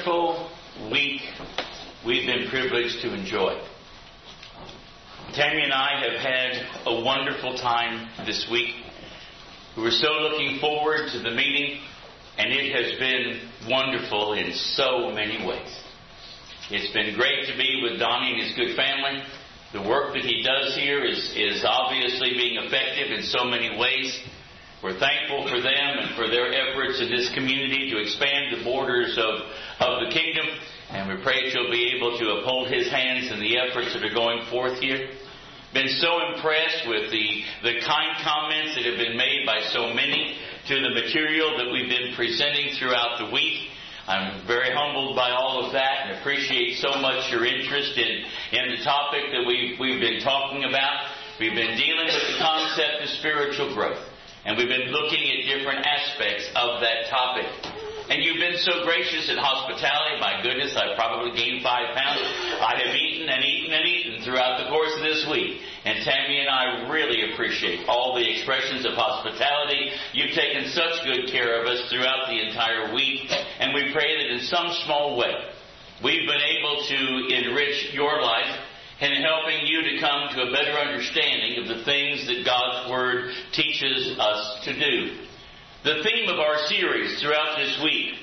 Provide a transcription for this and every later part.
wonderful week we've been privileged to enjoy. Tammy and I have had a wonderful time this week. We were so looking forward to the meeting, and it has been wonderful in so many ways. It's been great to be with Donnie and his good family. The work that he does here is obviously being effective in so many ways. We're thankful for them and for their efforts in this community to expand the borders of the kingdom. And we pray that you'll be able to uphold his hands in the efforts that are going forth here. Been so impressed with the kind comments that have been made by so many to the material that we've been presenting throughout the week. I'm very humbled by all of that and appreciate so much your interest in the topic that we've been talking about. We've been dealing with the concept of spiritual growth, and we've been looking at different aspects of that topic. And you've been so gracious at hospitality. My goodness, I've probably gained 5 pounds. I have eaten and eaten and eaten throughout the course of this week. And Tammy and I really appreciate all the expressions of hospitality. You've taken such good care of us throughout the entire week. And we pray that in some small way, we've been able to enrich your life in helping you to come to a better understanding of the things that God's Word teaches us to do. The theme of our series throughout this week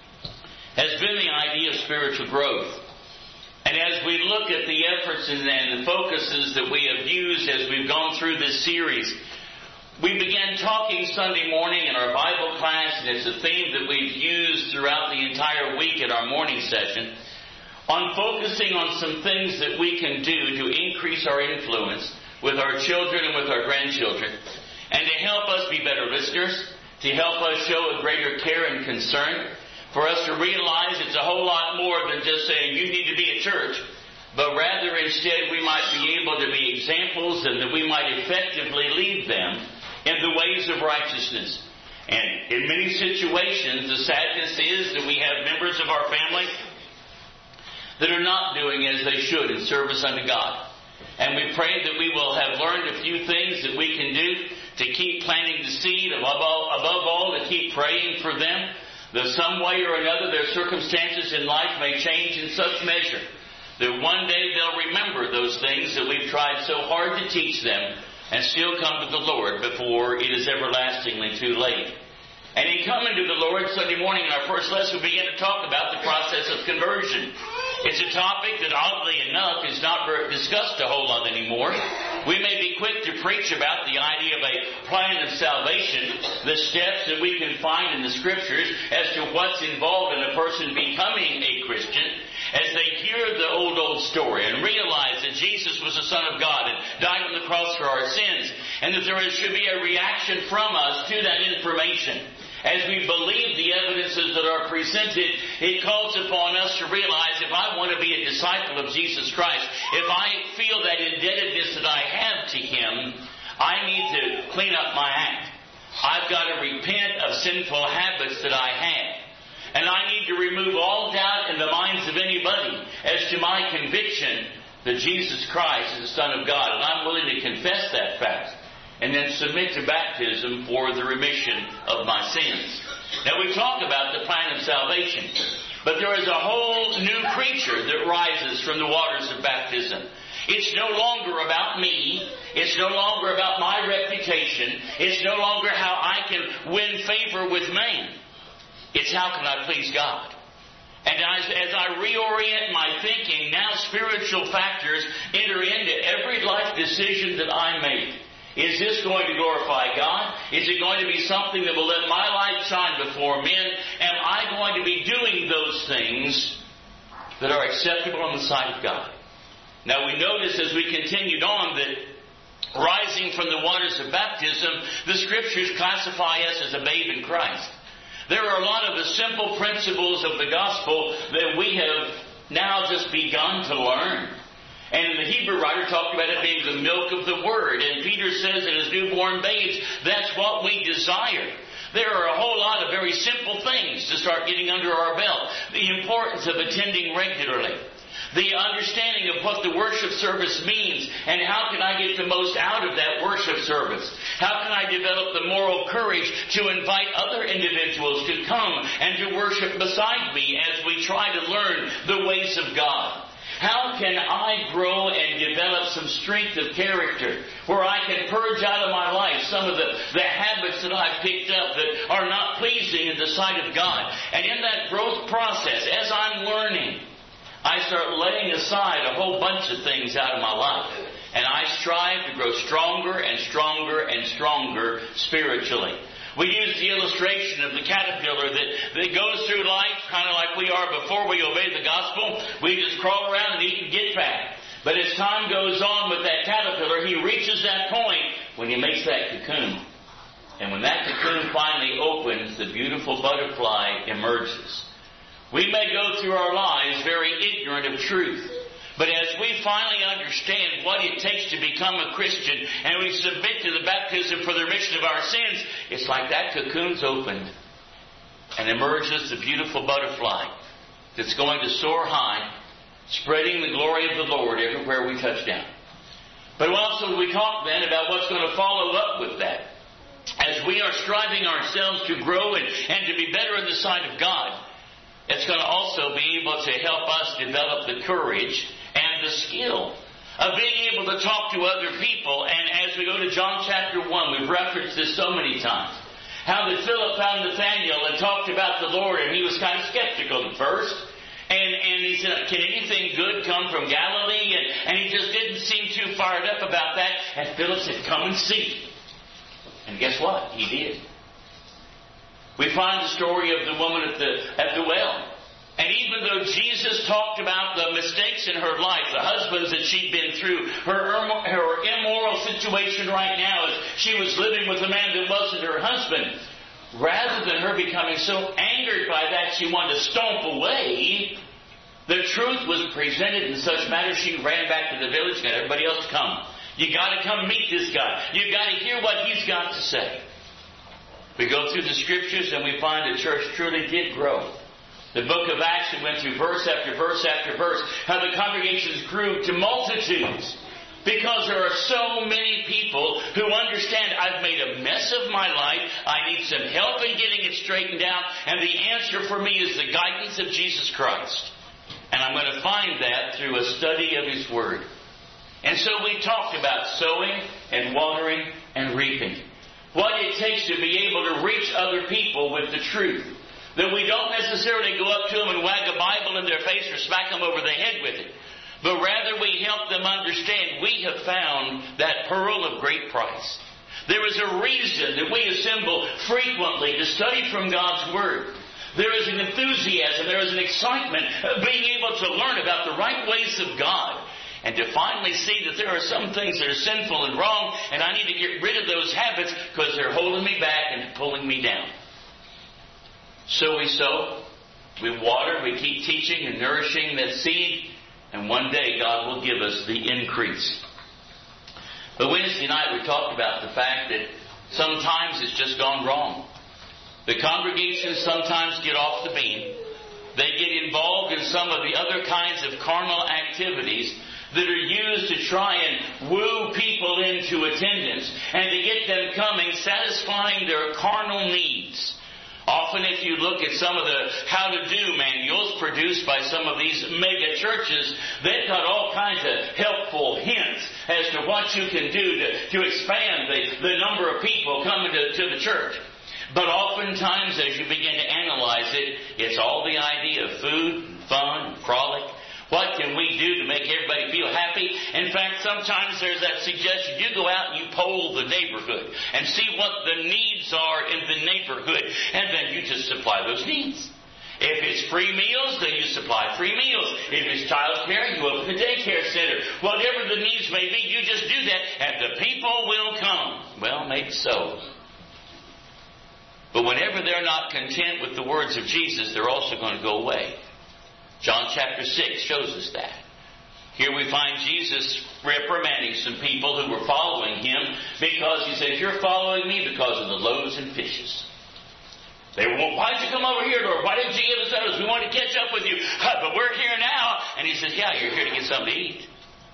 has been the idea of spiritual growth. And as we look at the efforts and the focuses that we have used as we've gone through this series, we began talking Sunday morning in our Bible class, and it's a theme that we've used throughout the entire week at our morning session, on focusing on some things that we can do to increase our influence with our children and with our grandchildren, and to help us be better listeners, to help us show a greater care and concern, for us to realize it's a whole lot more than just saying you need to be at church, but rather instead we might be able to be examples and that we might effectively lead them in the ways of righteousness. And in many situations, the sadness is that we have members of our family that are not doing as they should in service unto God. And we pray that we will have learned a few things that we can do to keep planting the seed, above all, to keep praying for them, that some way or another their circumstances in life may change in such measure that one day they'll remember those things that we've tried so hard to teach them and still come to the Lord before it is everlastingly too late. And in coming to the Lord Sunday morning in our first lesson, we began to talk about the process of conversion. It's a topic that, oddly enough, is not discussed a whole lot anymore. We may be quick to preach about the idea of a plan of salvation, the steps that we can find in the Scriptures as to what's involved in a person becoming a Christian, as they hear the old story and realize that Jesus was the Son of God and died on the cross for our sins, and that there should be a reaction from us to that information. As we believe the evidences that are presented, it calls upon us to realize if I want to be a disciple of Jesus Christ, if I feel that indebtedness that I have to Him, I need to clean up my act. I've got to repent of sinful habits that I have. And I need to remove all doubt in the minds of anybody as to my conviction that Jesus Christ is the Son of God. And I'm willing to confess that fact and then submit to baptism for the remission of my sins. Now, we talk about the plan of salvation, but there is a whole new creature that rises from the waters of baptism. It's no longer about me. It's no longer about my reputation. It's no longer how I can win favor with man. It's how can I please God. And as I reorient my thinking, now spiritual factors enter into every life decision that I make. Is this going to glorify God? Is it going to be something that will let my light shine before men? Am I going to be doing those things that are acceptable in the sight of God? Now we notice as we continued on that rising from the waters of baptism, the Scriptures classify us as a babe in Christ. There are a lot of the simple principles of the gospel that we have now just begun to learn. And the Hebrew writer talked about it being the milk of the Word. And Peter says that as newborn babes, that's what we desire. There are a whole lot of very simple things to start getting under our belt. The importance of attending regularly. the understanding of what the worship service means, and how can I get the most out of that worship service? How can I develop the moral courage to invite other individuals to come and to worship beside me as we try to learn the ways of God? How can I grow and develop some strength of character where I can purge out of my life some of the habits that I've picked up that are not pleasing in the sight of God? And in that growth process, as I'm learning, I start laying aside a whole bunch of things out of my life. And I strive to grow stronger and stronger and stronger spiritually. We use the illustration of the caterpillar that goes through life kind of like we are before we obey the gospel. We just crawl around and eat and get fat. But as time goes on with that caterpillar, he reaches that point when he makes that cocoon. And when that cocoon finally opens, the beautiful butterfly emerges. We may go through our lives very ignorant of truth. But as we finally understand what it takes to become a Christian, and we submit to the baptism for the remission of our sins, it's like that cocoon's opened and emerges the beautiful butterfly that's going to soar high, spreading the glory of the Lord everywhere we touch down. But also we talk then about what's going to follow up with that. As we are striving ourselves to grow and to be better in the sight of God, it's going to also be able to help us develop the courage and the skill of being able to talk to other people. And as we go to John chapter 1, we've referenced this so many times, how that Philip found Nathanael and talked about the Lord, and he was kind of skeptical at first. And he said, can anything good come from Galilee? And he just didn't seem too fired up about that. And Philip said, come and see. And guess what? He did. We find the story of the woman at the well. And even though Jesus talked about the mistakes in her life, the husbands that she'd been through, her immoral situation right now as she was living with a man that wasn't her husband, rather than her becoming so angered by that she wanted to stomp away, the truth was presented in such matter she ran back to the village and got everybody else to come. You got to come meet this guy. You got to hear what he's got to say. We go through the Scriptures and we find the church truly did grow. The book of Acts, we went through verse after verse after verse, how the congregations grew to multitudes. Because there are so many people who understand I've made a mess of my life, I need some help in getting it straightened out, and the answer for me is the guidance of Jesus Christ. And I'm going to find that through a study of His Word. And so we talked about sowing and watering and reaping. What it takes to be able to reach other people with the truth. That we don't necessarily go up to them and wag a Bible in their face or smack them over the head with it. But rather we help them understand we have found that pearl of great price. There is a reason that we assemble frequently to study from God's Word. There is an enthusiasm, there is an excitement of being able to learn about the right ways of God. And to finally see that there are some things that are sinful and wrong, and I need to get rid of those habits because they're holding me back and pulling me down. So we sow, we water, we keep teaching and nourishing that seed, and one day God will give us the increase. But Wednesday night we talked about the fact that sometimes it's just gone wrong. The congregations sometimes get off the beam. They get involved in some of the other kinds of carnal activities that are used to try and woo people into attendance and to get them coming, satisfying their carnal needs. Often if you look at some of the how-to-do manuals produced by some of these mega churches, they've got all kinds of helpful hints as to what you can do to expand the number of people coming to the church. But oftentimes as you begin to analyze it, it's all the idea of food, fun, frolic. What can we do to make everybody feel happy? In fact, sometimes there's that suggestion. You go out and you poll the neighborhood and see what the needs are in the neighborhood. And then you just supply those needs. If it's free meals, then you supply free meals. If it's child care, you open the daycare center. Whatever the needs may be, you just do that and the people will come. Well, maybe so. But whenever they're not content with the words of Jesus, they're also going to go away. John chapter 6 shows us that. Here we find Jesus reprimanding some people who were following Him because He said, you're following me because of the loaves and fishes. They were, well, why did you come over here, Lord? Why didn't you give us those? We wanted to catch up with you. But we're here now. And he says, yeah, you're here to get something to eat.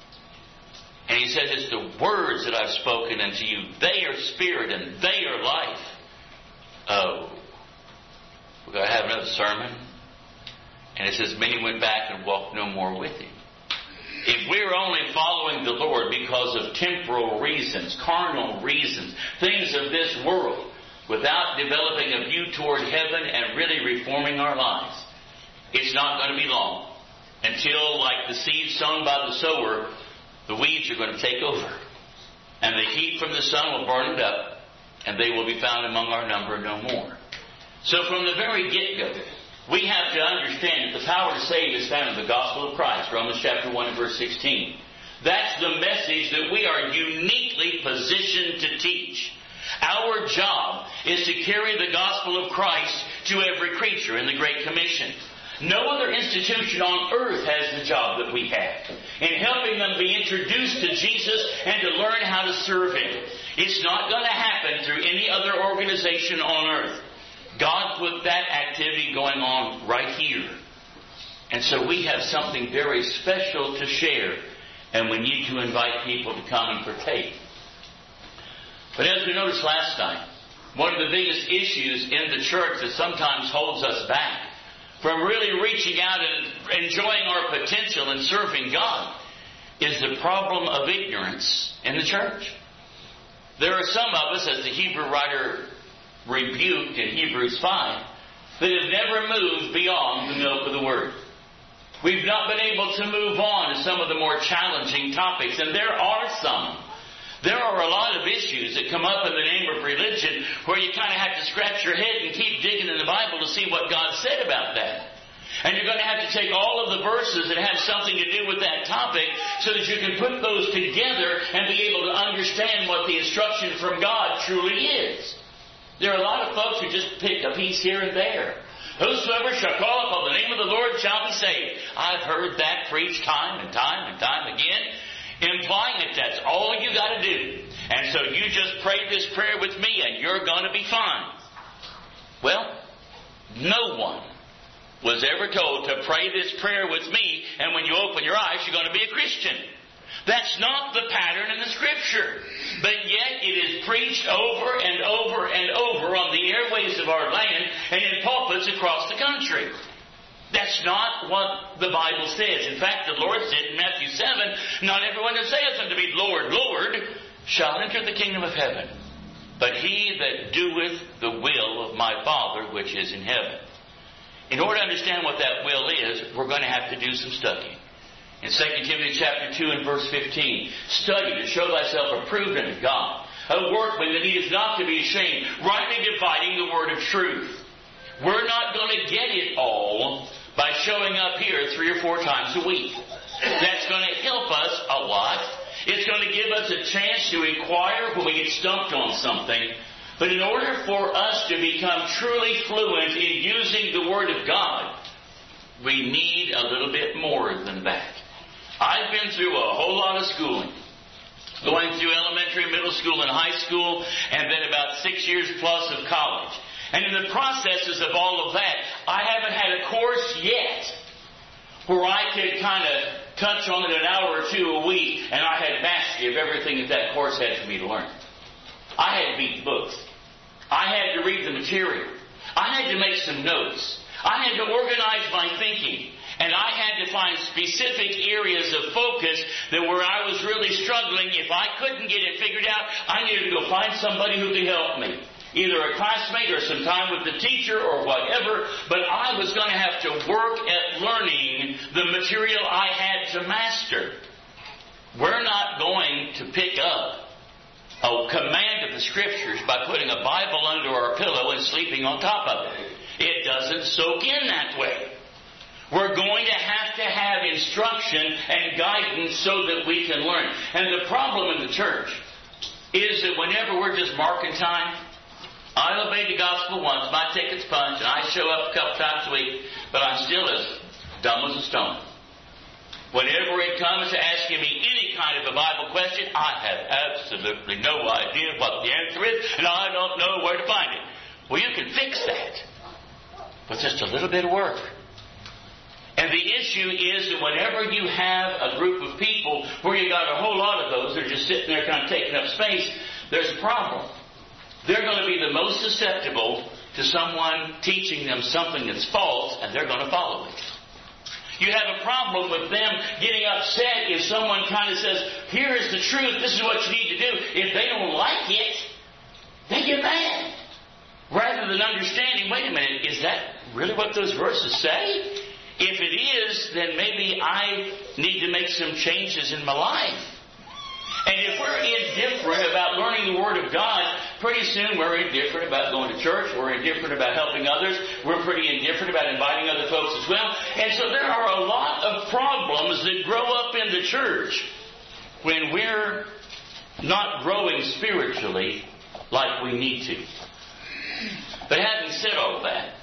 And he says, it's the words that I've spoken unto you. They are spirit and they are life. Oh, we're going to have another sermon. And it says, many went back and walked no more with him. If we're only following the Lord because of temporal reasons, carnal reasons, things of this world, without developing a view toward heaven and really reforming our lives, it's not going to be long until, like the seed sown by the sower, the weeds are going to take over. And the heat from the sun will burn it up, and they will be found among our number no more. So from the very get-go, we have to understand that the power to save is found in the gospel of Christ, Romans chapter 1 and verse 16. That's the message that we are uniquely positioned to teach. Our job is to carry the gospel of Christ to every creature in the Great Commission. No other institution on earth has the job that we have in helping them be introduced to Jesus and to learn how to serve Him. It's not going to happen through any other organization on earth. God put that activity going on right here. And so we have something very special to share, and we need to invite people to come and partake. But as we noticed last night, one of the biggest issues in the church that sometimes holds us back from really reaching out and enjoying our potential in serving God is the problem of ignorance in the church. There are some of us, as the Hebrew writer rebuked in Hebrews 5, that have never moved beyond the milk of the Word. We've not been able to move on to some of the more challenging topics, and there are some. There are a lot of issues that come up in the name of religion where you kind of have to scratch your head and keep digging in the Bible to see what God said about that. And you're going to have to take all of the verses that have something to do with that topic so that you can put those together and be able to understand what the instruction from God truly is. There are a lot of folks who just pick a piece here and there. Whosoever shall call upon the name of the Lord shall be saved. I've heard that preached time and time and time again, implying that that's all you got to do. And so you just pray this prayer with me and you're going to be fine. Well, no one was ever told to pray this prayer with me, and when you open your eyes, you're going to be a Christian. That's not the pattern in the Scripture. But yet it is preached over and over and over on the airways of our land and in pulpits across the country. That's not what the Bible says. In fact, the Lord said in Matthew 7, not everyone that saith unto me, Lord, Lord, shall enter the kingdom of heaven, but he that doeth the will of my Father which is in heaven. In order to understand what that will is, we're going to have to do some studying. In 2 Timothy chapter 2 and verse 15, study to show thyself approved unto God, a workman that needeth not to be ashamed, rightly dividing the word of truth. We're not going to get it all by showing up here 3 or 4 times a week. That's going to help us a lot. It's going to give us a chance to inquire when we get stumped on something. But in order for us to become truly fluent in using the Word of God, we need a little bit more than that. I've been through a whole lot of schooling. Going through elementary, middle school, and high school, and then about 6 years plus of college. And in the processes of all of that, I haven't had a course yet where I could kind of touch on it an hour or 2 a week, and I had mastery of everything that course had for me to learn. I had to beat books. I had to read the material. I had to make some notes. I had to organize my thinking. And I had to find specific areas of focus that where I was really struggling, if I couldn't get it figured out, I needed to go find somebody who could help me. Either a classmate or some time with the teacher or whatever. But I was going to have to work at learning the material I had to master. We're not going to pick up a command of the Scriptures by putting a Bible under our pillow and sleeping on top of it. It doesn't soak in that way. We're going to have instruction and guidance so that we can learn. And the problem in the church is that whenever we're just marking time, I obey the gospel once, my ticket's punched, and I show up a couple times a week, but I'm still as dumb as a stone. Whenever it comes to asking me any kind of a Bible question, I have absolutely no idea what the answer is, and I don't know where to find it. Well, you can fix that. but just a little bit of work. And the issue is that whenever you have a group of people where you got a whole lot of those that are just sitting there kind of taking up space, there's a problem. They're going to be the most susceptible to someone teaching them something that's false, and they're going to follow it. You have a problem with them getting upset if someone kind of says, here is the truth, this is what you need to do. If they don't like it, they get mad. Rather than understanding, wait a minute, is that really what those verses say? If it is, then maybe I need to make some changes in my life. And if we're indifferent about learning the Word of God, pretty soon we're indifferent about going to church. We're indifferent about helping others. We're pretty indifferent about inviting other folks as well. And so there are a lot of problems that grow up in the church when we're not growing spiritually like we need to. But having said all that,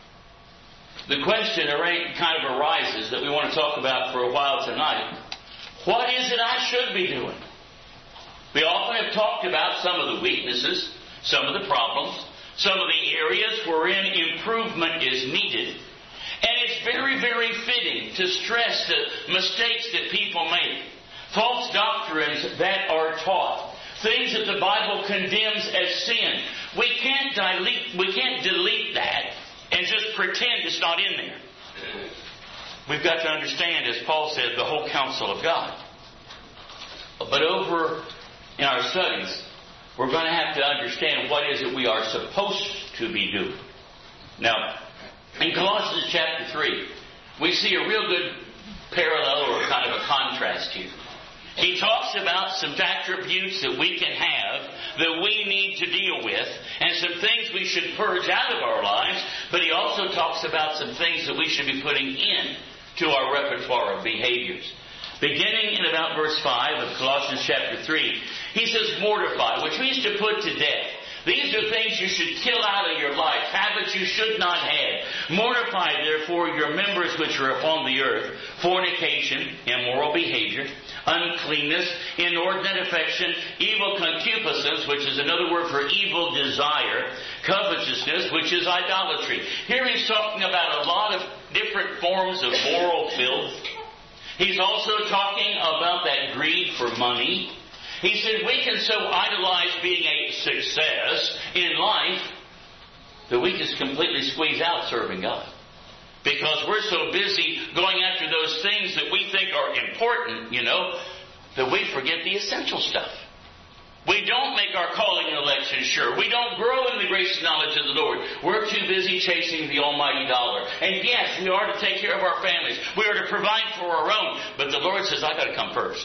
the question kind of arises that we want to talk about for a while tonight. What is it I should be doing? We often have talked about some of the weaknesses, some of the problems, some of the areas wherein improvement is needed. And it's very, very fitting to stress the mistakes that people make, false doctrines that are taught, things that the Bible condemns as sin. We can't delete that and just pretend it's not in there. We've got to understand, as Paul said, the whole counsel of God. But over in our studies, we're going to have to understand what is it we are supposed to be doing. Now, in Colossians chapter 3, we see a real good parallel or kind of a contrast here. He talks about some attributes that we can have that we need to deal with and some things we should purge out of our lives, but he also talks about some things that we should be putting in to our repertoire of behaviors. Beginning in about verse 5 of Colossians chapter 3, he says mortify, which means to put to death. These are things you should kill out of your life, habits you should not have. Mortify, therefore, your members which are upon the earth, fornication, immoral behavior, uncleanness, inordinate affection, evil concupiscence, which is another word for evil desire, covetousness, which is idolatry. Here he's talking about a lot of different forms of moral filth. He's also talking about that greed for money. He said we can so idolize being a success in life that we just completely squeeze out serving God. Because we're so busy going after those things that we think are important, that we forget the essential stuff. We don't make our calling and election sure. We don't grow in the grace and knowledge of the Lord. We're too busy chasing the almighty dollar. And yes, we are to take care of our families. We are to provide for our own. But the Lord says, I've got to come first.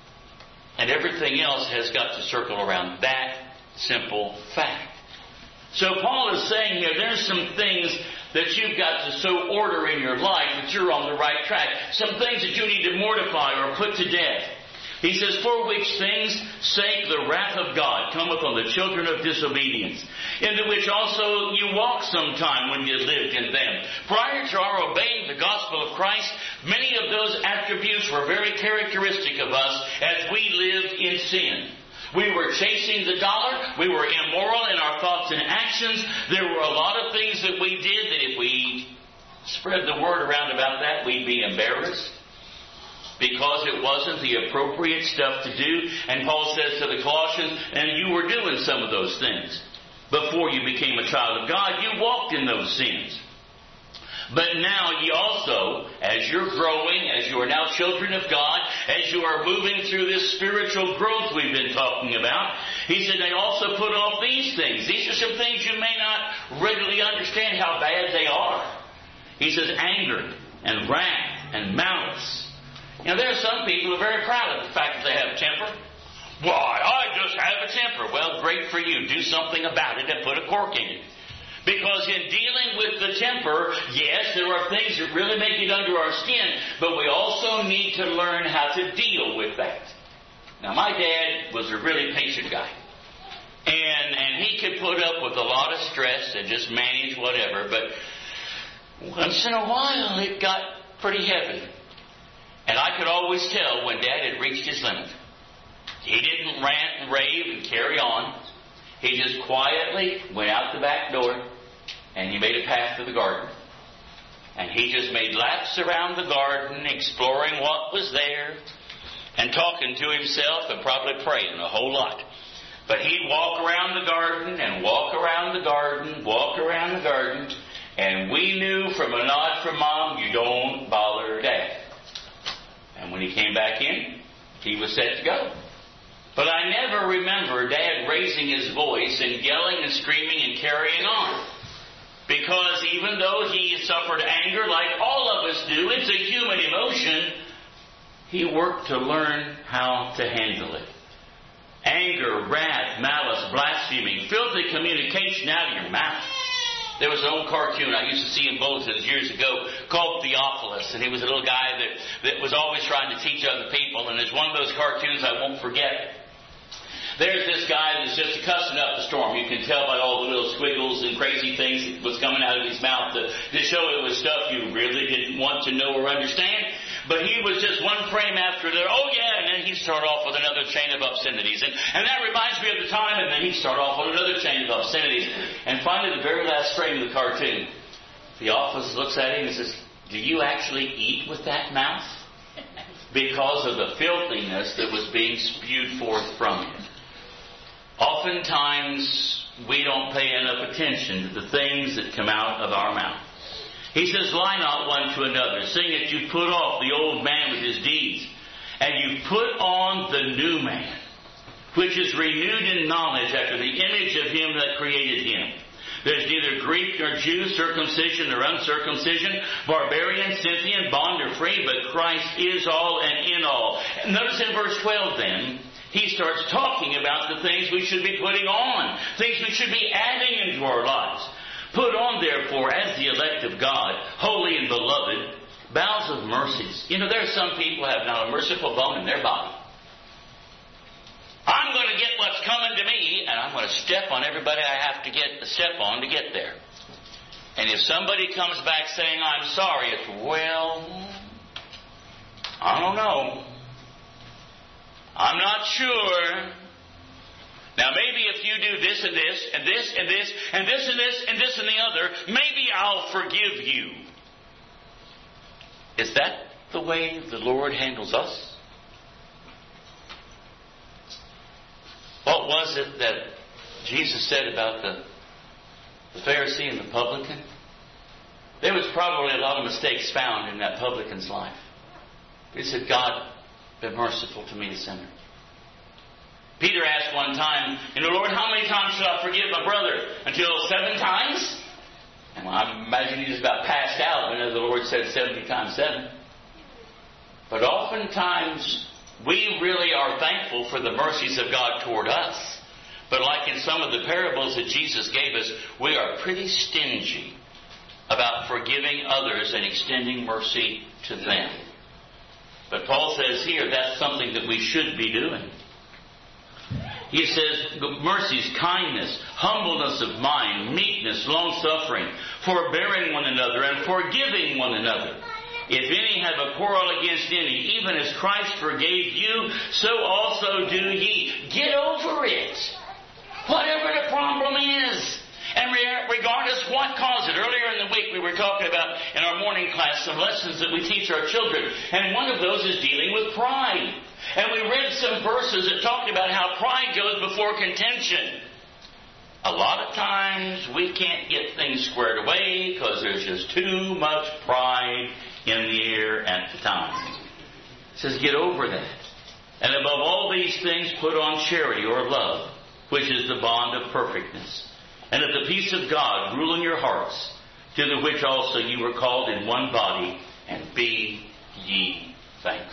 And everything else has got to circle around that simple fact. So Paul is saying here, there's some things that you've got to so order in your life that you're on the right track. Some things that you need to mortify or put to death. He says, for which things sake the wrath of God cometh on the children of disobedience, into which also you walked sometime when you lived in them. Prior to our obeying the gospel of Christ, many of those attributes were very characteristic of us as we lived in sin. We were chasing the dollar. We were immoral in our thoughts and actions. There were a lot of things that we did that if we spread the word around about that, we'd be embarrassed, because it wasn't the appropriate stuff to do. And Paul says to the Colossians, and you were doing some of those things. Before you became a child of God, you walked in those sins. But now ye also, as you're growing, as you are now children of God, as you are moving through this spiritual growth we've been talking about, he said they also put off these things. These are some things you may not readily understand how bad they are. He says anger and wrath and malice. There are some people who are very proud of the fact that they have a temper. Why, I just have a temper. Well, great for you. Do something about it and put a cork in it. Because in dealing with the temper, yes, there are things that really make it under our skin, but we also need to learn how to deal with that. Now, my dad was a really patient guy. And he could put up with a lot of stress and just manage whatever, but once in a while it got pretty heavy. And I could always tell when Dad had reached his limit. He didn't rant and rave and carry on. He just quietly went out the back door and he made a path to the garden. And he just made laps around the garden, exploring what was there, and talking to himself and probably praying a whole lot. But he'd walk around the garden and walk around the garden, walk around the garden, and we knew from a nod from Mom, you don't bother Dad. And when he came back in, he was set to go. But I never remember Dad raising his voice and yelling and screaming and carrying on. Because even though he suffered anger like all of us do, it's a human emotion, he worked to learn how to handle it. Anger, wrath, malice, blaspheming, filthy communication out of your mouth. There was an old cartoon I used to see in bulletins years ago called Theophilus, and he was a little guy that was always trying to teach other people, and it's one of those cartoons I won't forget. There's this guy that's just cussing up the storm. You can tell by all the little squiggles and crazy things that was coming out of his mouth to show it was stuff you really didn't want to know or understand. But he was just one frame after the other. Oh, yeah, and then he'd start off with another chain of obscenities. And that reminds me of the time, and then he'd start off with another chain of obscenities. And finally, the very last frame of the cartoon, Theophilus looks at him and says, do you actually eat with that mouth? Because of the filthiness that was being spewed forth from him. Oftentimes, we don't pay enough attention to the things that come out of our mouth. He says, lie not one to another, seeing that you put off the old man with his deeds, and you put on the new man, which is renewed in knowledge after the image of him that created him. There's neither Greek nor Jew, circumcision nor uncircumcision, barbarian, Scythian, bond or free, but Christ is all and in all. And notice in verse 12 then, he starts talking about the things we should be putting on, things we should be adding into our lives. Put on, therefore, as the elect of God, holy and beloved, bowels of mercies. You know, there are some people who have not a merciful bone in their body. I'm going to get what's coming to me, and I'm going to step on everybody I have to step on to get there. And if somebody comes back saying, I'm sorry, it's, well, I don't know. I'm not sure. Now, maybe if you do this and this, and this and this, and this and this, and this and the other, maybe I'll forgive you. Is that the way the Lord handles us? What was it that Jesus said about the Pharisee and the publican? There was probably a lot of mistakes found in that publican's life. He said, God, be merciful to me, a sinner. Peter asked one time, Lord, how many times should I forgive my brother? Until 7 times? And I imagine he just about passed out when the Lord said 70 times 7. But oftentimes, we really are thankful for the mercies of God toward us. But like in some of the parables that Jesus gave us, we are pretty stingy about forgiving others and extending mercy to them. But Paul says here that's something that we should be doing. He says, mercies, kindness, humbleness of mind, meekness, long-suffering, forbearing one another, and forgiving one another. If any have a quarrel against any, even as Christ forgave you, so also do ye. Get over it. Whatever the problem is. And regardless what caused it. Earlier in the week we were talking about in our morning class some lessons that we teach our children. And one of those is dealing with pride. And we read some verses that talked about how pride goes before contention. A lot of times we can't get things squared away because there's just too much pride in the air at the time. It says get over that. And above all these things put on charity or love, which is the bond of perfectness. And let the peace of God rule in your hearts, to the which also you were called in one body, and be ye thankful.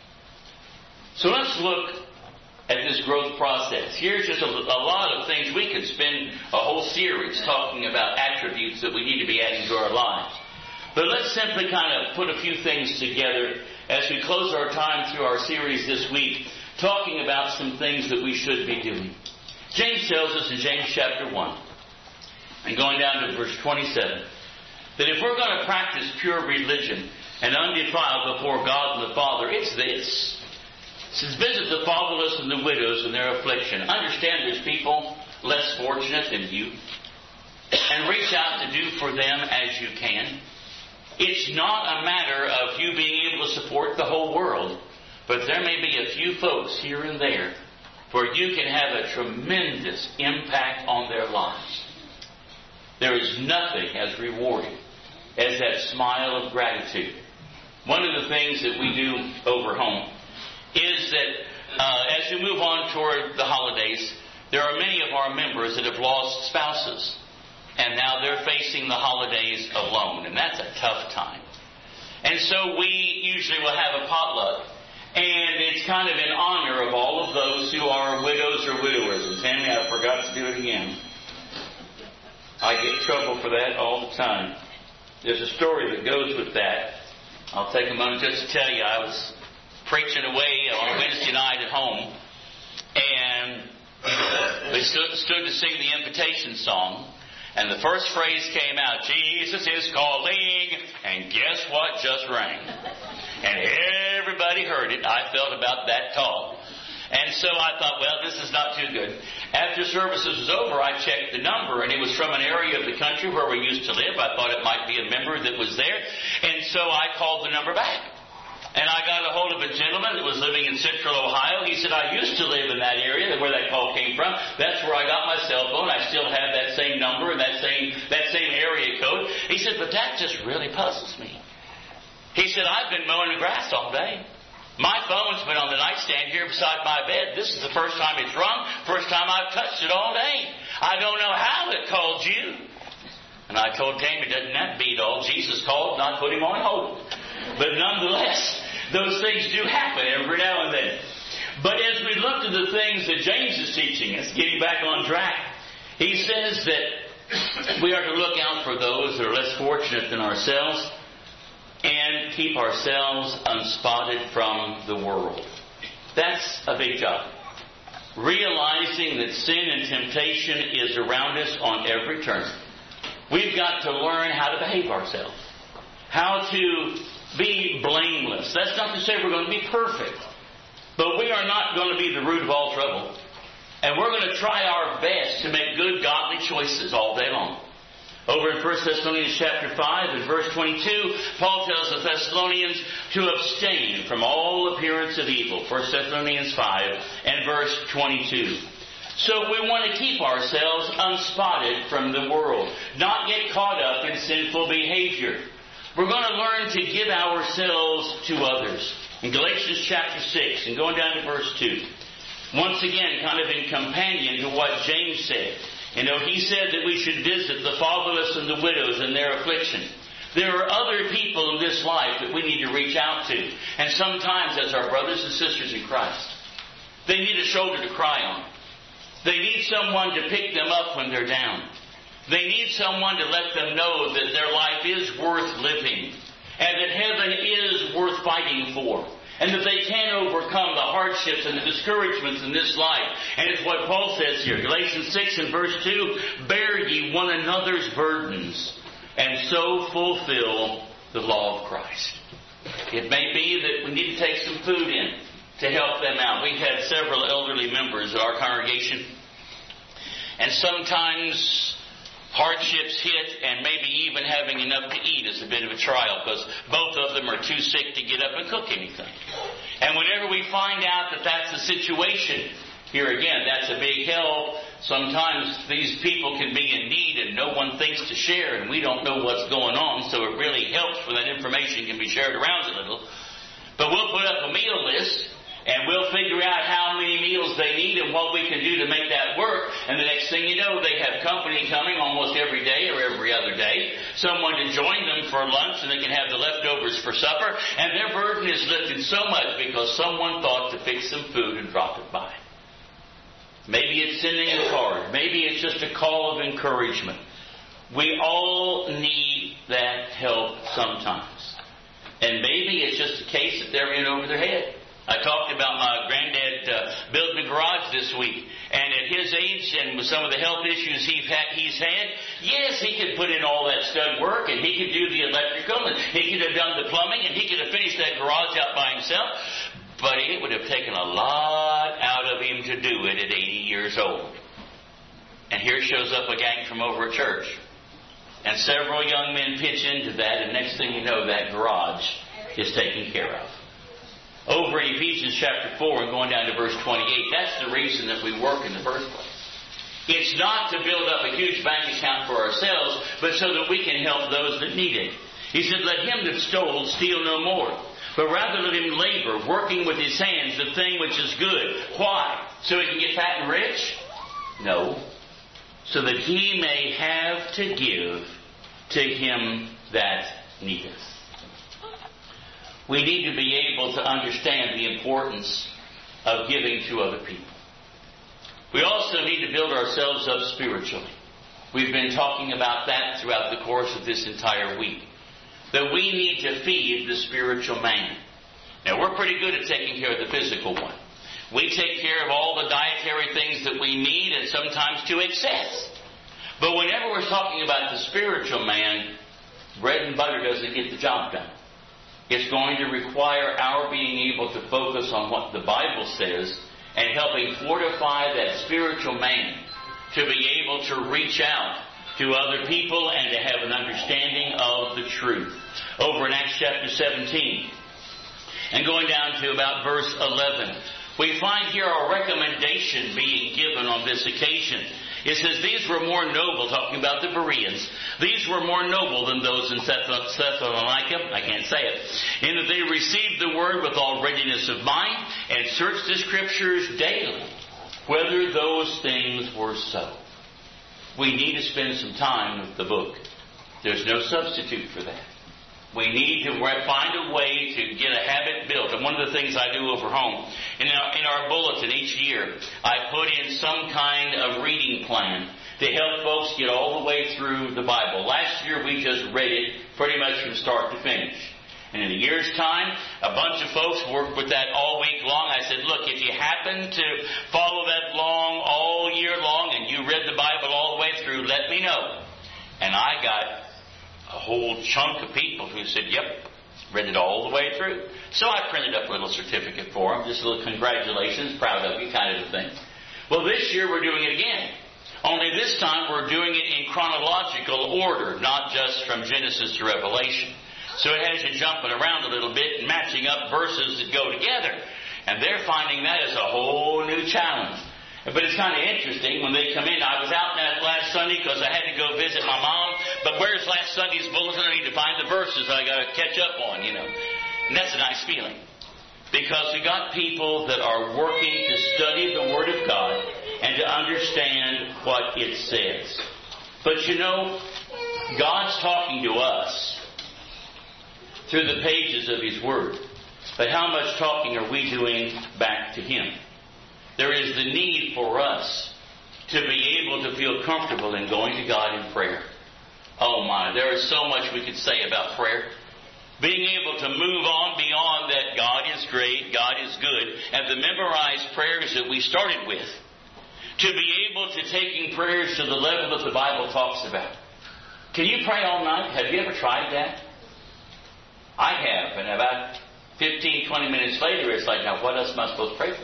So let's look at this growth process. Here's just a lot of things. We could spend a whole series talking about attributes that we need to be adding to our lives. But let's simply kind of put a few things together as we close our time through our series this week, talking about some things that we should be doing. James tells us in James chapter 1, and going down to verse 27, that if we're going to practice pure religion and undefiled before God and the Father, it's this. It says, visit the fatherless and the widows in their affliction. Understand there's people less fortunate than you. And reach out to do for them as you can. It's not a matter of you being able to support the whole world, but there may be a few folks here and there where you can have a tremendous impact on their lives. There is nothing as rewarding as that smile of gratitude. One of the things that we do over home is that as we move on toward the holidays, there are many of our members that have lost spouses. And now they're facing the holidays alone. And that's a tough time. And so we usually will have a potluck. And it's kind of in honor of all of those who are widows or widowers. And Tammy, I forgot to do it again. I get in trouble for that all the time. There's a story that goes with that. I'll take a moment just to tell you. I was preaching away on a Wednesday night at home. And we stood to sing the invitation song. And the first phrase came out, Jesus is calling, and guess what just rang? And everybody heard it. I felt about that call. And so I thought, well, this is not too good. After services was over, I checked the number, and it was from an area of the country where we used to live. I thought it might be a member that was there. And so I called the number back. And I got a hold of a gentleman that was living in central Ohio. He said, I used to live in that area where that call came from. That's where I got my cell phone. I still have that same number and that same area code. He said, but that just really puzzles me. He said, I've been mowing the grass all day. My phone's been on the nightstand here beside my bed. This is the first time it's rung. First time I've touched it all day. I don't know how it called you. And I told Tammy, doesn't that beat all? Jesus called and I put him on hold. But nonetheless, those things do happen every now and then. But as we look to the things that James is teaching us, getting back on track, he says that we are to look out for those that are less fortunate than ourselves and keep ourselves unspotted from the world. That's a big job. Realizing that sin and temptation is around us on every turn. We've got to learn how to behave ourselves. How to be blameless. That's not to say we're going to be perfect. But we are not going to be the root of all trouble. And we're going to try our best to make good, godly choices all day long. Over in 1 Thessalonians chapter 5 and verse 22, Paul tells the Thessalonians to abstain from all appearance of evil. 1 Thessalonians 5 and verse 22. So we want to keep ourselves unspotted from the world. Not get caught up in sinful behavior. We're going to learn to give ourselves to others. In Galatians chapter 6 and going down to verse 2. Once again, kind of in companion to what James said. You know, he said that we should visit the fatherless and the widows in their affliction. There are other people in this life that we need to reach out to. And sometimes that's our brothers and sisters in Christ. They need a shoulder to cry on. They need someone to pick them up when they're down. They need someone to let them know that their life is worth living and that heaven is worth fighting for and that they can overcome the hardships and the discouragements in this life. And it's what Paul says here, Galatians 6 and verse 2, bear ye one another's burdens and so fulfill the law of Christ. It may be that we need to take some food in to help them out. We've had several elderly members of our congregation, and sometimes hardships hit, and maybe even having enough to eat is a bit of a trial because both of them are too sick to get up and cook anything. And whenever we find out that that's the situation, here again, that's a big help. Sometimes these people can be in need and no one thinks to share, and we don't know what's going on, so it really helps when that information can be shared around a little. But we'll put up a meal list, and we'll figure out how many meals they need and what we can do to make that work. And the next thing you know, they have company coming almost every day or every other day. Someone to join them for lunch and they can have the leftovers for supper. And their burden is lifted so much because someone thought to fix some food and drop it by. Maybe it's sending a card. Maybe it's just a call of encouragement. We all need that help sometimes. And maybe it's just a case that they're in over their head. I talked about my granddad building a garage this week. And at his age and with some of the health issues he's had, yes, he could put in all that stud work and he could do the electrical and he could have done the plumbing and he could have finished that garage out by himself. But it would have taken a lot out of him to do it at 80 years old. And here shows up a gang from over at church. And several young men pitch into that, and next thing you know, that garage is taken care of. Over in Ephesians chapter 4 and going down to verse 28, that's the reason that we work in the first place. It's not to build up a huge bank account for ourselves, but so that we can help those that need it. He said, let him that stole steal no more, but rather let him labor, working with his hands the thing which is good. Why? So he can get fat and rich? No. So that he may have to give to him that needeth. We need to be able to understand the importance of giving to other people. We also need to build ourselves up spiritually. We've been talking about that throughout the course of this entire week. That we need to feed the spiritual man. Now, we're pretty good at taking care of the physical one. We take care of all the dietary things that we need, and sometimes to excess. But whenever we're talking about the spiritual man, bread and butter doesn't get the job done. It's going to require our being able to focus on what the Bible says and helping fortify that spiritual man to be able to reach out to other people and to have an understanding of the truth. Over in Acts chapter 17 and going down to about verse 11, we find here a recommendation being given on this occasion. It says, these were more noble, talking about the Bereans, these were more noble than those in Thessalonica, I can't say it, in that they received the word with all readiness of mind and searched the Scriptures daily, whether those things were so. We need to spend some time with the book. There's no substitute for that. We need to find a way to get a habit built. And one of the things I do over home, in our bulletin each year, I put in some kind of reading plan to help folks get all the way through the Bible. Last year we just read it pretty much from start to finish. And in a year's time, a bunch of folks worked with that all week long. I said, look, if you happen to follow that long all year long and you read the Bible all the way through, let me know. And I got a whole chunk of people who said, yep, read it all the way through. So I printed up a little certificate for them, just a little congratulations, proud of you kind of a thing. Well, this year we're doing it again. Only this time we're doing it in chronological order, not just from Genesis to Revelation. So it has you jumping around a little bit and matching up verses that go together. And they're finding that is a whole new challenge. But it's kind of interesting when they come in. I was out last Sunday because I had to go visit my mom. But where's last Sunday's bulletin? I need to find the verses I got to catch up on, And that's a nice feeling. Because we got people that are working to study the Word of God and to understand what it says. But God's talking to us through the pages of His Word. But how much talking are we doing back to Him? There is the need for us to be able to feel comfortable in going to God in prayer. Oh my, there is so much we could say about prayer. Being able to move on beyond that God is great, God is good, and the memorized prayers that we started with. To be able to taking prayers to the level that the Bible talks about. Can you pray all night? Have you ever tried that? I have, and about 15, 20 minutes later, it's like, now what else am I supposed to pray for?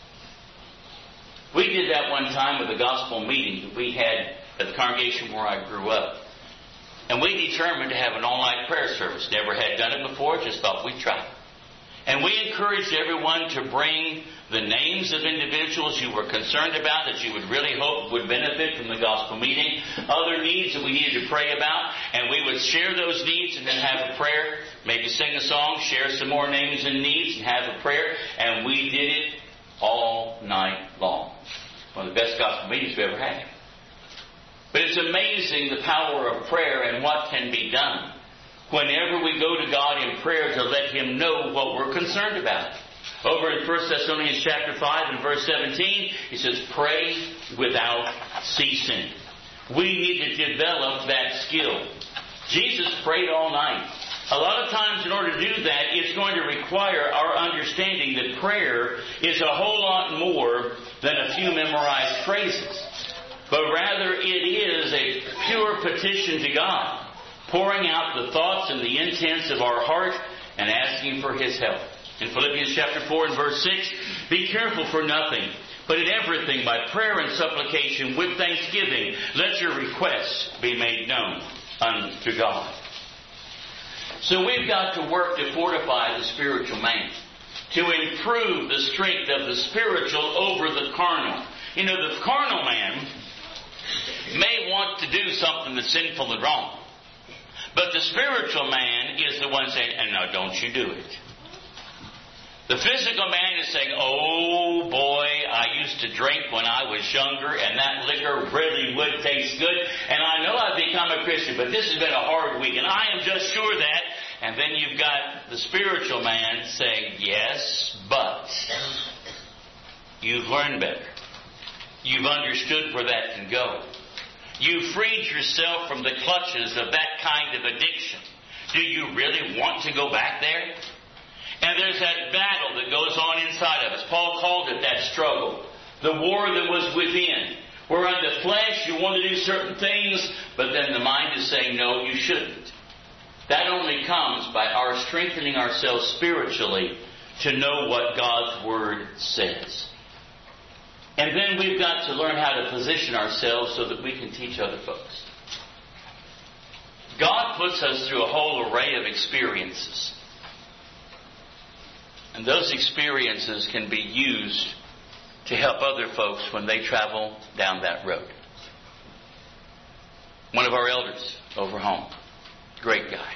We did that one time with a gospel meeting that we had at the congregation where I grew up. And we determined to have an all-night prayer service. Never had done it before, just thought we'd try. And we encouraged everyone to bring the names of individuals you were concerned about that you would really hope would benefit from the gospel meeting, other needs that we needed to pray about, and we would share those needs and then have a prayer, maybe sing a song, share some more names and needs, and have a prayer, and we did it all night long. One of the best gospel meetings we've ever had. But it's amazing the power of prayer and what can be done whenever we go to God in prayer to let Him know what we're concerned about. Over in 1 Thessalonians chapter 5 and verse 17, He says, pray without ceasing. We need to develop that skill. Jesus prayed all night. A lot of times in order to do that, it's going to require our understanding that prayer is a whole lot more than a few memorized phrases. But rather it is a pure petition to God, pouring out the thoughts and the intents of our heart and asking for His help. In Philippians chapter 4 and verse 6, be careful for nothing, but in everything by prayer and supplication with thanksgiving, let your requests be made known unto God. So we've got to work to fortify the spiritual man, to improve the strength of the spiritual over the carnal. You know, the carnal man may want to do something that's sinful and wrong, but the spiritual man is the one saying, and no, don't you do it. The physical man is saying, oh boy, I used to drink when I was younger, and that liquor really would taste good, and I know I've become a Christian, but this has been a hard week, and I am just sure that. And then you've got the spiritual man saying, yes, but you've learned better. You've understood where that can go. You've freed yourself from the clutches of that kind of addiction. Do you really want to go back there? And there's that battle that goes on inside of us. Paul called it that struggle. The war that was within. Where on the flesh you want to do certain things, but then the mind is saying, no, you shouldn't. That only comes by our strengthening ourselves spiritually to know what God's Word says. And then we've got to learn how to position ourselves so that we can teach other folks. God puts us through a whole array of experiences. And those experiences can be used to help other folks when they travel down that road. One of our elders over home, great guy.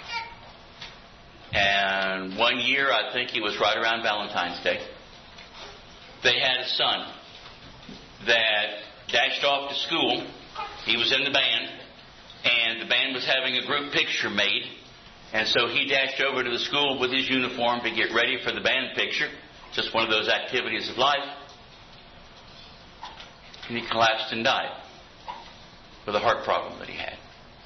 And one year, I think he was right around Valentine's Day, they had a son that dashed off to school. He was in the band, and the band was having a group picture made. And so he dashed over to the school with his uniform to get ready for the band picture. Just one of those activities of life. And he collapsed and died with a heart problem that he had.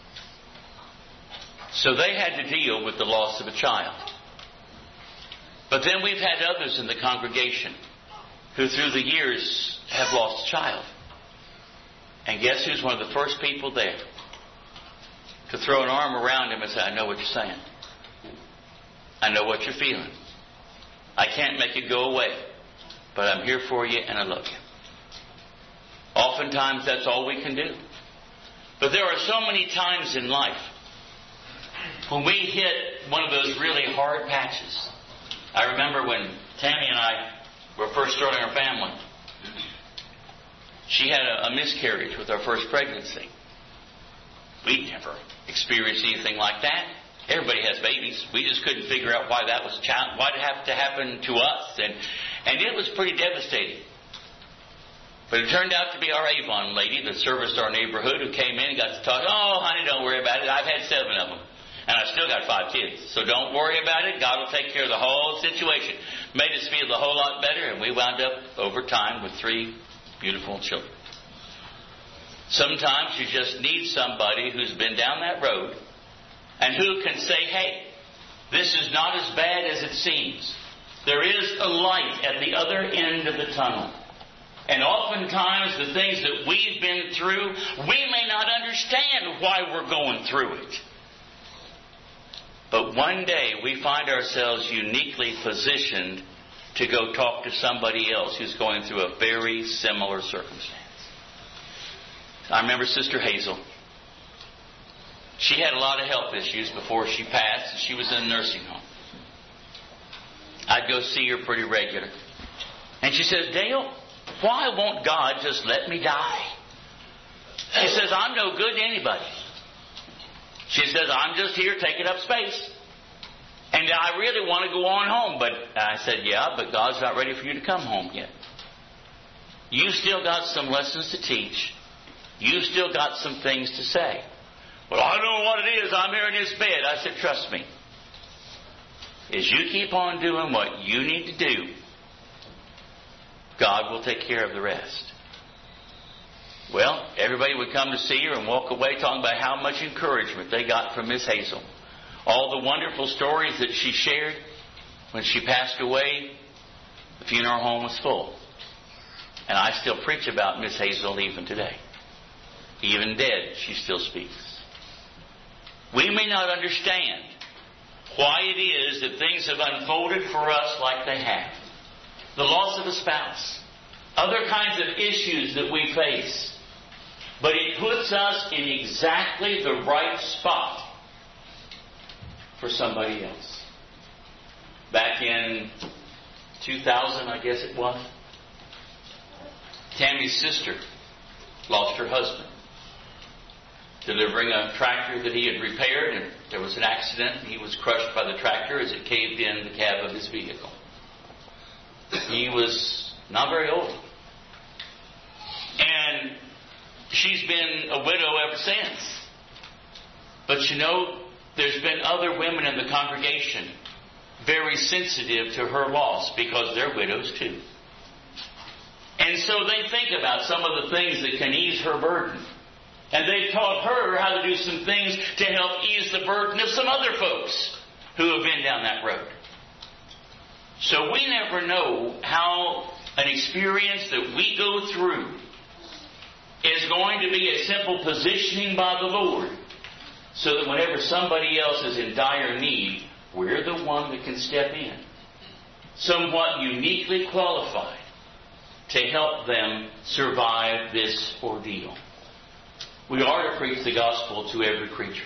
So they had to deal with the loss of a child. But then we've had others in the congregation who through the years have lost a child. And guess who's one of the first people there to throw an arm around him and say, I know what you're saying. I know what you're feeling. I can't make it go away, but I'm here for you and I love you. Oftentimes that's all we can do. But there are so many times in life when we hit one of those really hard patches. I remember when Tammy and I were first starting our family. She had a miscarriage with our first pregnancy. We'd never experienced anything like that. Everybody has babies. We just couldn't figure out why that was why it had to happen to us, and it was pretty devastating. But it turned out to be our Avon lady that serviced our neighborhood who came in and got to talk. Oh, honey, don't worry about it. I've had 7 of them. And I've still got 5 kids. So don't worry about it. God will take care of the whole situation. Made us feel a whole lot better. And we wound up over time with 3 beautiful children. Sometimes you just need somebody who's been down that road and who can say, hey, this is not as bad as it seems. There is a light at the other end of the tunnel. And oftentimes the things that we've been through, we may not understand why we're going through it. But one day we find ourselves uniquely positioned to go talk to somebody else who's going through a very similar circumstance. I remember Sister Hazel. She had a lot of health issues before she passed, and she was in a nursing home. I'd go see her pretty regular. And she says, Dale, why won't God just let me die? She says, I'm no good to anybody. She says, I'm just here taking up space. And I really want to go on home. But I said, yeah, but God's not ready for you to come home yet. You still got some lessons to teach. You still got some things to say. Well, I don't know what it is. I'm here in this bed. I said, trust me. As you keep on doing what you need to do, God will take care of the rest. Well, everybody would come to see her and walk away talking about how much encouragement they got from Miss Hazel. All the wonderful stories that she shared. When she passed away, the funeral home was full. And I still preach about Miss Hazel even today. Even dead, she still speaks. We may not understand why it is that things have unfolded for us like they have. The loss of a spouse. Other kinds of issues that we face. But it puts us in exactly the right spot for somebody else. Back in 2000, I guess it was, Tammy's sister lost her husband delivering a tractor that he had repaired, and there was an accident. He was crushed by the tractor as it caved in the cab of his vehicle. He was not very old. And she's been a widow ever since. But you know, there's been other women in the congregation very sensitive to her loss because they're widows too. And so they think about some of the things that can ease her burden. And they've taught her how to do some things to help ease the burden of some other folks who have been down that road. So we never know how an experience that we go through is going to be a simple positioning by the Lord, so that whenever somebody else is in dire need, we're the one that can step in, somewhat uniquely qualified to help them survive this ordeal. We are to preach the gospel to every creature.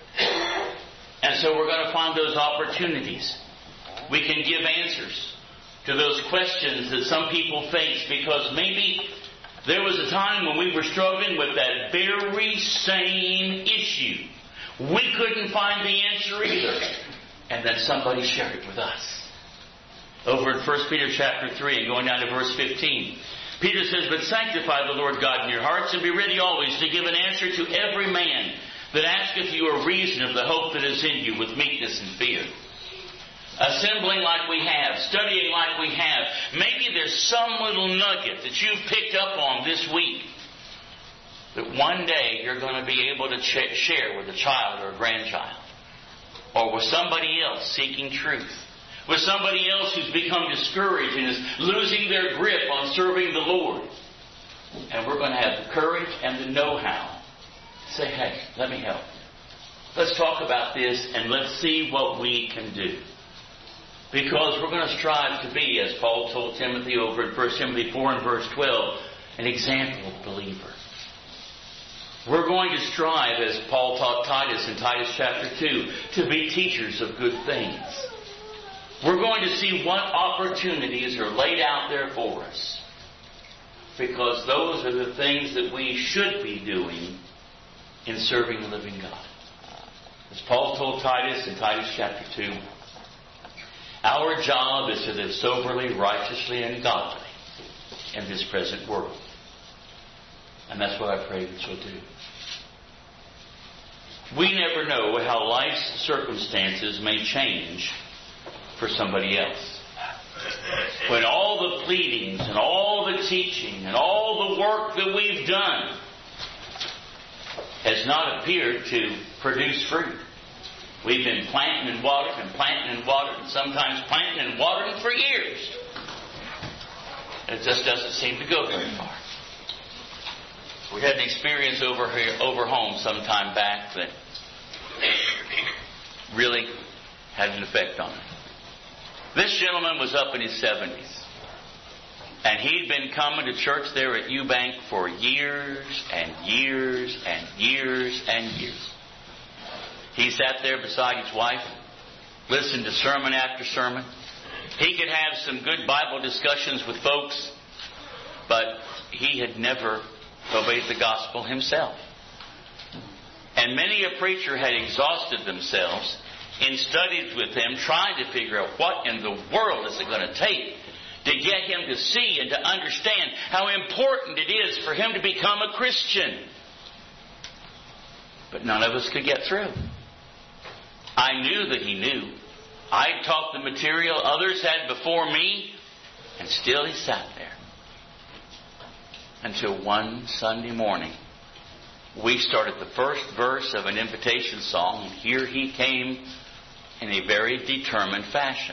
And so we're going to find those opportunities. We can give answers to those questions that some people face, because maybe there was a time when we were struggling with that very same issue. We couldn't find the answer either. And then somebody shared it with us. Over in 1 Peter chapter 3 and going down to verse 15. Peter says, "But sanctify the Lord God in your hearts, and be ready always to give an answer to every man that asketh you a reason of the hope that is in you with meekness and fear." Assembling like we have, studying like we have. Maybe there's some little nugget that you've picked up on this week that one day you're going to be able to share with a child or a grandchild, or with somebody else seeking truth, with somebody else who's become discouraged and is losing their grip on serving the Lord. And we're going to have the courage and the know-how to say, "Hey, let me help. Let's talk about this and let's see what we can do." Because we're going to strive to be, as Paul told Timothy over in 1 Timothy 4 and verse 12, an example believer. We're going to strive, as Paul taught Titus in Titus chapter 2, to be teachers of good things. We're going to see what opportunities are laid out there for us, because those are the things that we should be doing in serving the living God. As Paul told Titus in Titus chapter 2, our job is to live soberly, righteously, and godly in this present world. And that's what I pray that you'll do. We never know how life's circumstances may change for somebody else. When all the pleadings and all the teaching and all the work that we've done has not appeared to produce fruit. We've been planting and watering and sometimes planting and watering for years. It just doesn't seem to go very far. We had an experience over home some time back that really had an effect on me. This gentleman was up in his 70s. And he'd been coming to church there at Eubank for years and years and years and years. He sat there beside his wife, listened to sermon after sermon. He could have some good Bible discussions with folks, but he had never obeyed the gospel himself. And many a preacher had exhausted themselves in studies with him, trying to figure out what in the world is it going to take to get him to see and to understand how important it is for him to become a Christian. But none of us could get through. I knew that he knew. I'd taught the material others had before me, and still he sat there. Until one Sunday morning, we started the first verse of an invitation song, and here he came in a very determined fashion.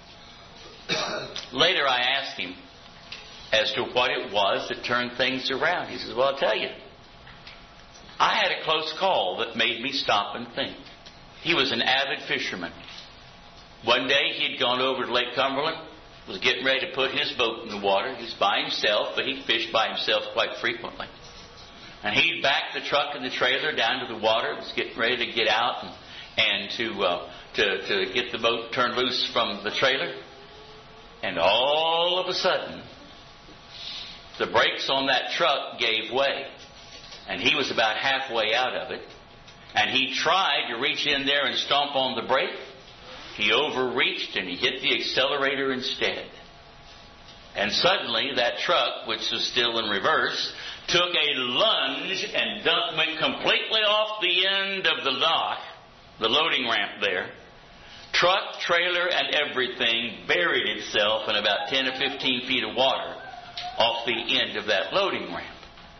Later I asked him as to what it was that turned things around. He says, "Well, I'll tell you. I had a close call that made me stop and think." He was an avid fisherman. One day he'd gone over to Lake Cumberland, was getting ready to put his boat in the water. He was by himself, but he fished by himself quite frequently. And he backed the truck and the trailer down to the water. It was getting ready to get out and to get the boat turned loose from the trailer. And all of a sudden, the brakes on that truck gave way. And he was about halfway out of it. And he tried to reach in there and stomp on the brake. He overreached and he hit the accelerator instead. And suddenly that truck, which was still in reverse, took a lunge and went completely off the end of the dock, the loading ramp there. Truck, trailer, and everything buried itself in about 10 or 15 feet of water off the end of that loading ramp.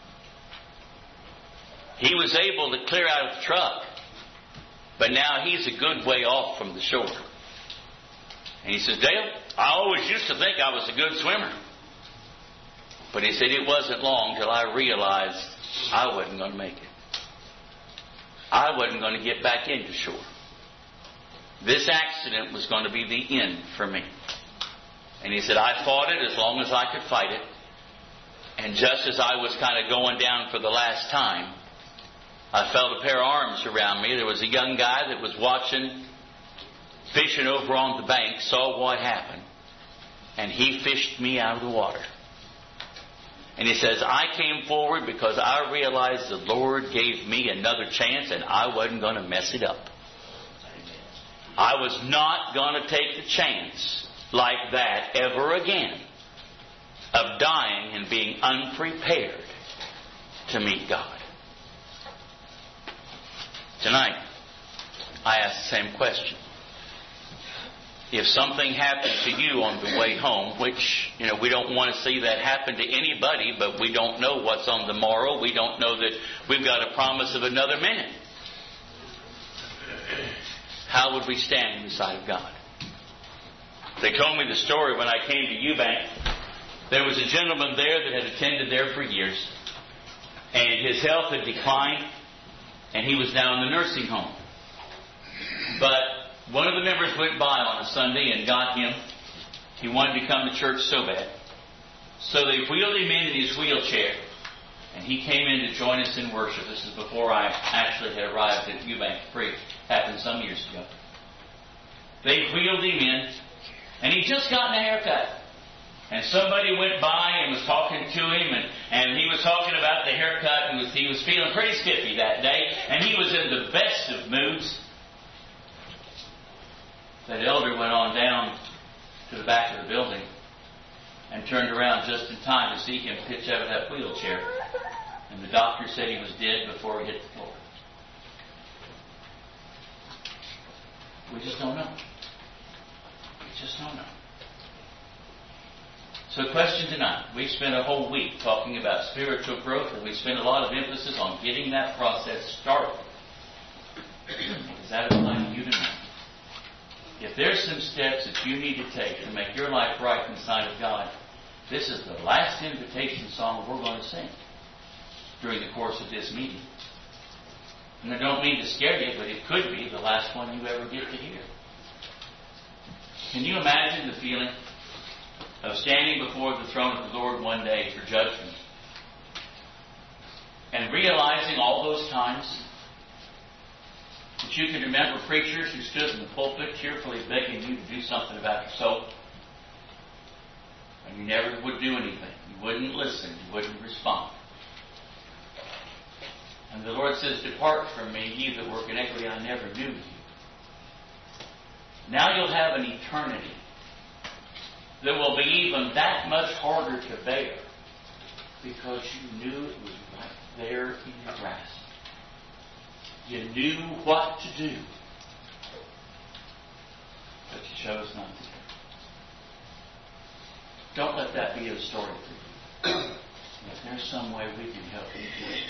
He was able to clear out of the truck, but now he's a good way off from the shore. And he says, Dale, I always used to think I was a good swimmer. But he said it wasn't long till I realized I wasn't going to make it. I wasn't going to get back into shore. This accident was going to be the end for me. And he said, I fought it as long as I could fight it. And just as I was kind of going down for the last time, I felt a pair of arms around me. There was a young guy that was watching, fishing over on the bank, saw what happened, and he fished me out of the water. And he says, I came forward because I realized the Lord gave me another chance and I wasn't going to mess it up. I was not going to take the chance like that ever again of dying and being unprepared to meet God. Tonight, I ask the same question. If something happened to you on the way home, which, we don't want to see that happen to anybody, but we don't know what's on the morrow. We don't know that we've got a promise of another minute. How would we stand in the sight of God? They told me the story when I came to Eubank. There was a gentleman there that had attended there for years, and his health had declined, and he was now in the nursing home. But one of the members went by on a Sunday and got him. He wanted to come to church so bad. So they wheeled him in his wheelchair, and he came in to join us in worship. This is before I actually had arrived at Eubank to preach. Happened some years ago. They wheeled him in, and he'd just gotten a haircut. And somebody went by and was talking to him, and he was talking about the haircut, and he was feeling pretty spiffy that day, and he was in the best of moods. That elder went on down to the back of the building and turned around just in time to see him pitch out of that wheelchair. And the doctor said he was dead before he hit the floor. We just don't know. We just don't know. So question tonight. We spent a whole week talking about spiritual growth, and we spent a lot of emphasis on getting that process started. Does that apply to you tonight? If there's some steps that you need to take to make your life right in the sight of God, this is the last invitation song we're going to sing during the course of this meeting. And I don't mean to scare you, but it could be the last one you ever get to hear. Can you imagine the feeling of standing before the throne of the Lord one day for judgment and realizing all those times that you can remember preachers who stood in the pulpit cheerfully begging you to do something about your soul, and you never would do anything. You wouldn't listen. You wouldn't respond. And the Lord says, depart from me, ye that work iniquity, I never knew you. Now you'll have an eternity that will be even that much harder to bear because you knew it was right there in your grasp. You knew what to do, but you chose not to. Don't let that be a story for you. If there's some way we can help you do it,